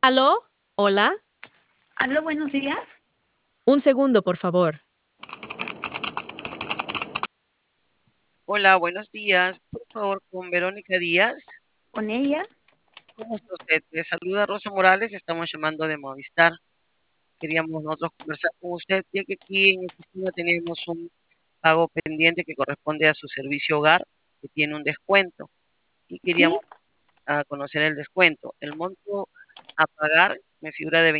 ¿Aló? ¿Hola? Aló, buenos días. Un segundo, por favor. Hola, buenos días. Por favor, con Verónica Díaz. ¿Con ella? ¿Cómo está usted? Le saluda Rosa Morales. Estamos llamando de Movistar. Queríamos nosotros conversar con usted, ya que aquí en la oficina tenemos un pago pendiente que corresponde a su servicio hogar, que tiene un descuento. Y Sí, queríamos conocer el descuento. El monto a pagar me figura de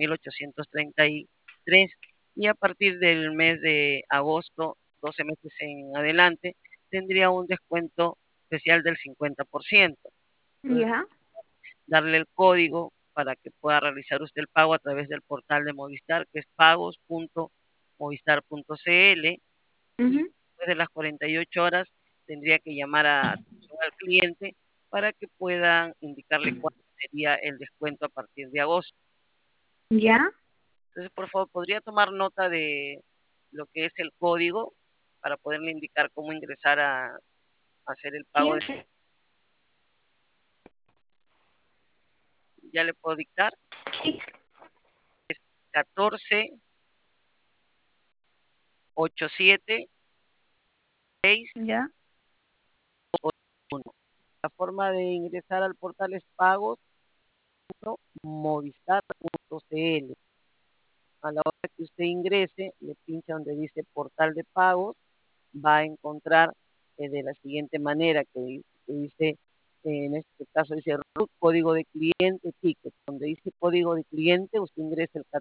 22.833 y a partir del mes de agosto, 12 meses en adelante, tendría un descuento especial del 50%. Entonces, ya. darle el código para que pueda realizar usted el pago a través del portal de Movistar, que es pagos.movistar.cl, y Ujú. después de las 48 horas tendría que llamar a atención al cliente para que puedan indicarle cuál sería el descuento a partir de agosto. Ya. Entonces, por favor, ¿podría tomar nota de lo que es el código para poderle indicar cómo ingresar a hacer el Sí, pago? Ya le puedo dictar. sí. 14 87 6 Ya. 1. La forma de ingresar al portal es pagos.movistar.cl. A la hora que usted ingrese, le pincha donde dice portal de pagos, va a encontrar de la siguiente manera que dice, en este caso dice RUT, código de cliente, ticket. Donde dice código de cliente, usted ingresa el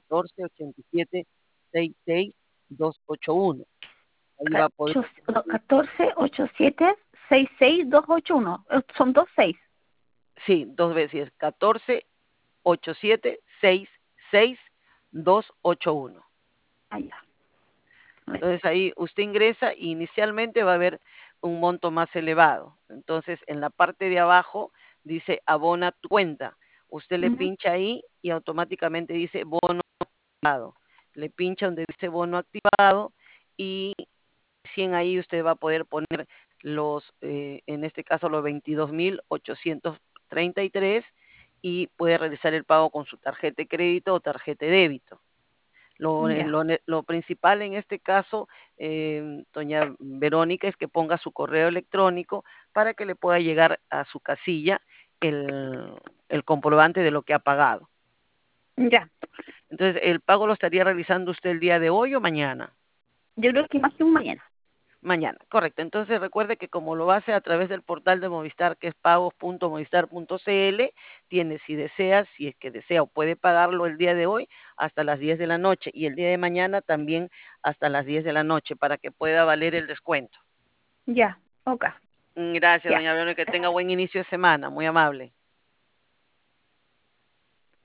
14 87 66 281. Ahí va a poder 14 87 66 281. Son dos seis. sí, dos veces, 14 87 66 281. Ah, ya. A ver. Entonces ahí usted ingresa y inicialmente va a haber un monto más elevado. Entonces en la parte de abajo dice abona tu cuenta. Usted le Ujú. pincha ahí y automáticamente dice bono activado. Le pincha donde dice bono activado y recién ahí usted va a poder poner en este caso los 22.833 y puede realizar el pago con su tarjeta de crédito o tarjeta de débito. Ya. Lo principal en este caso, doña Verónica, es que ponga su correo electrónico para que le pueda llegar a su casilla el comprobante de lo que ha pagado. Ya. Entonces, ¿el pago lo estaría realizando usted el día de hoy o mañana? Yo creo que más que un mañana. Mañana, correcto. Entonces recuerde que como lo hace a través del portal de Movistar, que es pagos.movistar.cl, tiene, si desea, si es que desea o puede pagarlo el día de hoy hasta las 10 de la noche y el día de mañana también hasta las 10 de la noche para que pueda valer el descuento. Ya. Ok. Gracias, Ya. doña Verónica, que tenga buen inicio de semana, muy amable.